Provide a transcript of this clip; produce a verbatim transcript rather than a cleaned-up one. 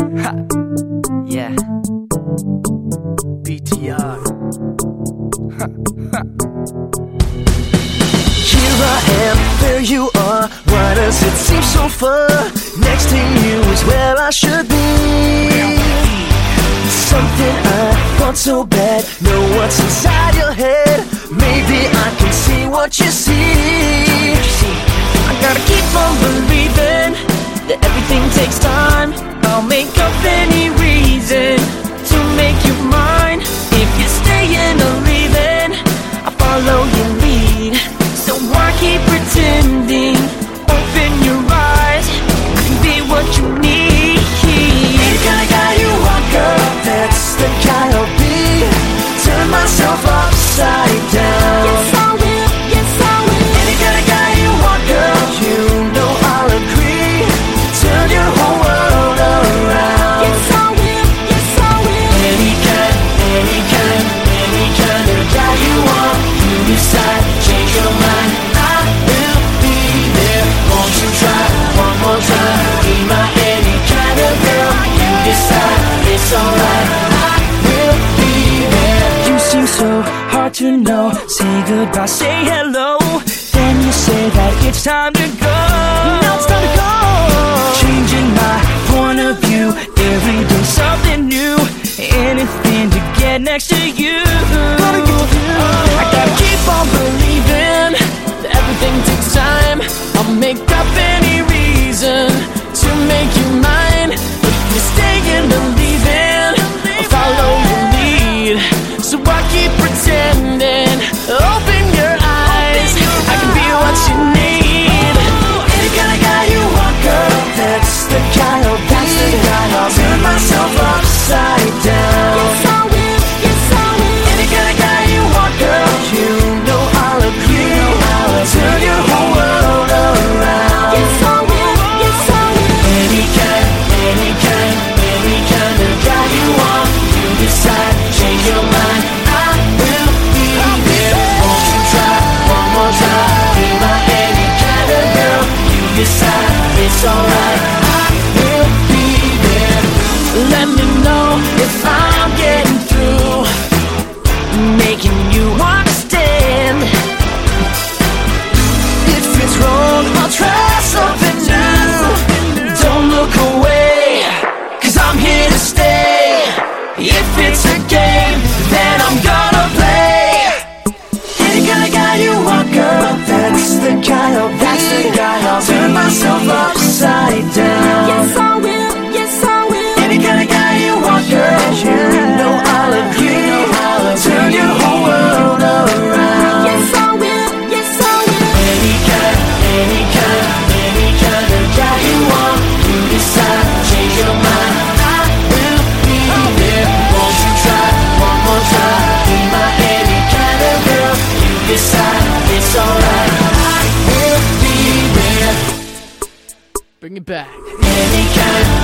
Ha. Yeah. B T R. Ha. Ha. Here I am, there you are. Why does it seem so far? Next to you is where I should be. Something I want so bad. Know what's inside your head. Maybe I can see what you see. I gotta keep on believing that everything takes time. I'll make up any reason to make you mine. If you're staying or leaving, I'll follow your lead. So why keep pretending? Open your eyes, I can be what you need. Any kind of guy you want, girl, that's the guy I'll be. Turn myself upside down. Yes I will, yes I will. Any kind of guy you want, girl, you know I'll agree. Turn your whole world around. Yes I will, yes I will. Any kind, any kind, any kind of guy you want. You decide, change your mind, I will be there. Won't you try one more time? Be my any kind of girl. You decide, it's alright, I will be there. You seem so hard to know. Say goodbye, say hello. Then you say that it's time to go. Now it's time to go. Changing my point of view. Every day something new. Anything to get next to you. Oh, I gotta keep on believing that everything takes time. I'll make up any reason to make you mine. If you're staying or leaving, I'll follow your lead. So I keep pretending. Open your eyes, I can be what you need. Any kind of guy you want, girl, that's the guy I'll be. Turn myself upside down. Yes I will, yes I will. Any kind of guy you want, girl, you know I'll agree. Turn your whole world around. Yes I will, yes I will. Any kind, any kind, any kind of guy you want. You decide, change your mind, I will be there. Won't you try one more time? Be my any kind of girl. You decide, it's alright, I will be there. Let me know if I'm getting through, making you understand. If it's wrong, I'll try something new. Don't look away, cause I'm here to stay. If it's a game, then I'm gonna play. Any kind of guy you want, girl, that's the guy I'll be. That's the guy I'll be. Turn myself upside down. Yes I will, yes I will. Any kind of guy you want, girl, you know I'll agree. Turn your whole world around. Yes I will, yes I will. Any kind, any kind, any kind of guy you want. You decide, change your mind, I will be there. Won't you try one more time? Be my any kind of girl. You decide, it's alright, I will be there. Bring it back. Any kind,